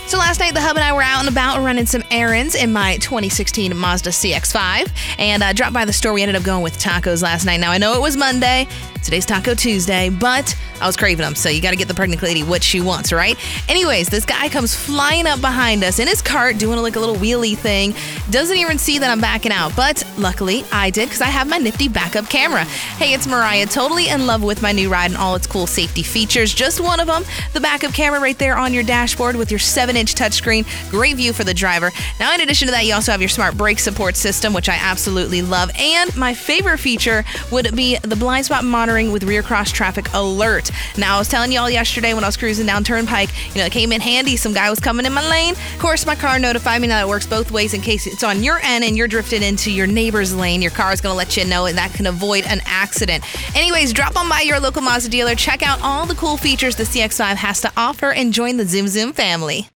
So last night, the hub and I were out and about running some errands in my 2016 Mazda CX-5 and dropped by the store. We ended up going with tacos last night. Now, I know it was Monday. Today's Taco Tuesday, but I was craving them, so you got to get the pregnant lady what she wants, right? Anyways, this guy comes flying up behind us in his cart, doing like a little wheelie thing. Doesn't even see that I'm backing out, but luckily I did because I have my nifty backup camera. Hey, it's Mariah, totally in love with my new ride and all its cool safety features. Just one of them, the backup camera right there on your dashboard with your 7-inch touchscreen. Great view for the driver. Now, in addition to that, you also have your smart brake support system, which I absolutely love. And my favorite feature would be the blind spot monitoring with rear cross traffic alert. Now, I was telling y'all yesterday when I was cruising down Turnpike, it came in handy. Some guy was coming in my lane. Of course, my car notified me. Now, it works both ways in case it's on your end and you're drifted into your neighbor's lane. Your car is going to let you know, and that can avoid an accident. Anyways, drop on by your local Mazda dealer. Check out all the cool features the CX-5 has to offer and join the Zoom Zoom family.